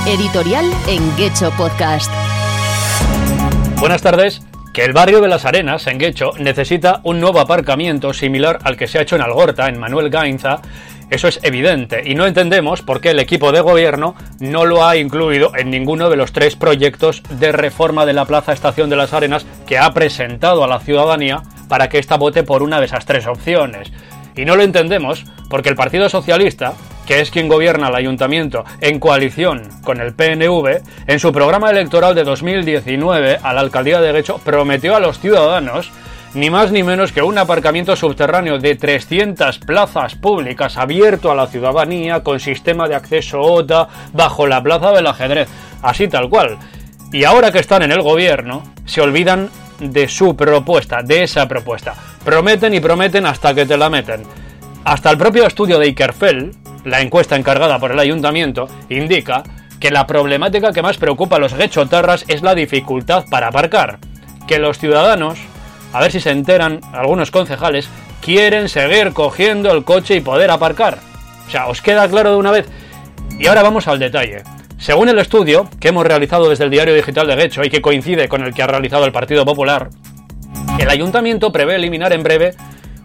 Editorial en Getxo Podcast. Buenas tardes. Que el barrio de Las Arenas, en Getxo, necesita un nuevo aparcamiento similar al que se ha hecho en Algorta, en Manuel Gainza, eso es evidente, y no entendemos por qué el equipo de gobierno no lo ha incluido en ninguno de los 3 proyectos de reforma de la Plaza Estación de Las Arenas que ha presentado a la ciudadanía para que ésta vote por una de esas 3 opciones. Y no lo entendemos porque el Partido Socialista, que es quien gobierna el ayuntamiento en coalición con el PNV, en su programa electoral de 2019 a la alcaldía de Getxo prometió a los ciudadanos ni más ni menos que un aparcamiento subterráneo de 300 plazas públicas abierto a la ciudadanía con sistema de acceso OTA bajo la Plaza del Ajedrez, así tal cual. Y ahora que están en el gobierno, se olvidan de su propuesta, de esa propuesta. Prometen y prometen hasta que te la meten. Hasta el propio estudio de Ikerfel, la encuesta encargada por el ayuntamiento, indica que la problemática que más preocupa a los getxotarras es la dificultad para aparcar. Que los ciudadanos, a ver si se enteran algunos concejales, quieren seguir cogiendo el coche y poder aparcar. O sea, ¿os queda claro de una vez? Y ahora vamos al detalle. Según el estudio que hemos realizado desde el Diario Digital de Getxo y que coincide con el que ha realizado el Partido Popular, el ayuntamiento prevé eliminar en breve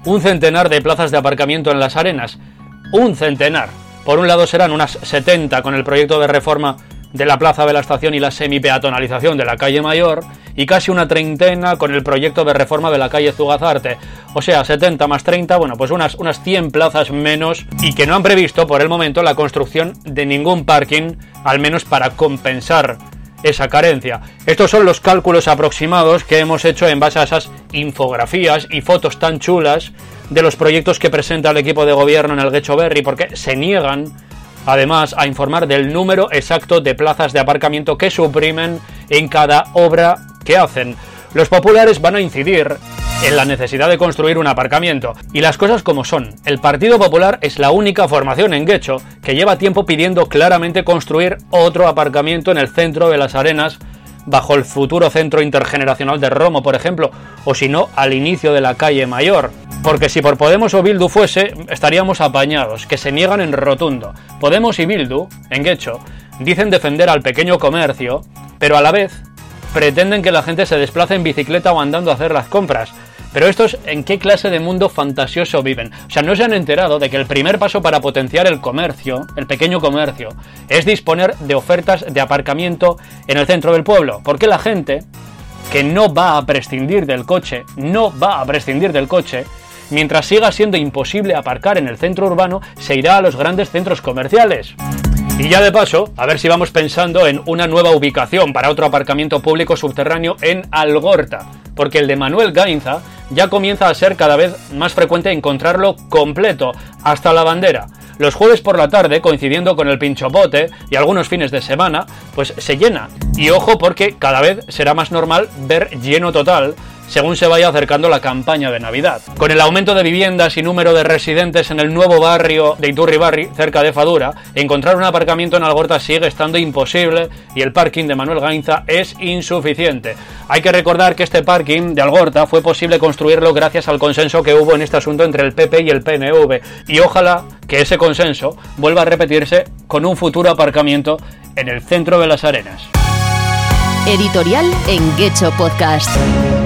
100 de plazas de aparcamiento en Las Arenas. 100. Por un lado serán unas 70 con el proyecto de reforma de la Plaza de la Estación y la semipeatonalización de la calle Mayor, y casi una 30 con el proyecto de reforma de la calle Zugazarte. O sea, 70 más 30, bueno, pues unas 100 plazas menos, y que no han previsto por el momento la construcción de ningún parking, al menos para compensar esa carencia. Estos son los cálculos aproximados que hemos hecho en base a esas infografías y fotos tan chulas de los proyectos que presenta el equipo de gobierno en el Getxo Berri, porque se niegan además a informar del número exacto de plazas de aparcamiento que suprimen en cada obra que hacen. Los populares van a incidir en la necesidad de construir un aparcamiento. Y las cosas como son. El Partido Popular es la única formación en Getxo que lleva tiempo pidiendo claramente construir otro aparcamiento en el centro de Las Arenas, bajo el futuro centro intergeneracional de Romo, por ejemplo, o si no, al inicio de la calle Mayor. Porque si por Podemos o Bildu fuese, estaríamos apañados, que se niegan en rotundo. Podemos y Bildu, en Getxo, dicen defender al pequeño comercio, pero a la vez pretenden que la gente se desplace en bicicleta o andando a hacer las compras. Pero estos, ¿en qué clase de mundo fantasioso viven? O sea, no se han enterado de que el primer paso para potenciar el comercio, el pequeño comercio, es disponer de ofertas de aparcamiento en el centro del pueblo. Porque la gente que no va a prescindir del coche, mientras siga siendo imposible aparcar en el centro urbano, se irá a los grandes centros comerciales. Y ya de paso, a ver si vamos pensando en una nueva ubicación para otro aparcamiento público subterráneo en Algorta, porque el de Manuel Gainza ya comienza a ser cada vez más frecuente encontrarlo completo, hasta la bandera. Los jueves por la tarde, coincidiendo con el pinchopote y algunos fines de semana, pues se llena. Y ojo, porque cada vez será más normal ver lleno total según se vaya acercando la campaña de Navidad. Con el aumento de viviendas y número de residentes en el nuevo barrio de Iturribarri, cerca de Fadura, encontrar un aparcamiento en Algorta sigue estando imposible y el parking de Manuel Gainza es insuficiente. Hay que recordar que este parking de Algorta fue posible construirlo gracias al consenso que hubo en este asunto entre el PP y el PNV, y ojalá que ese consenso vuelva a repetirse con un futuro aparcamiento en el centro de Las Arenas. Editorial en Getxo Podcast.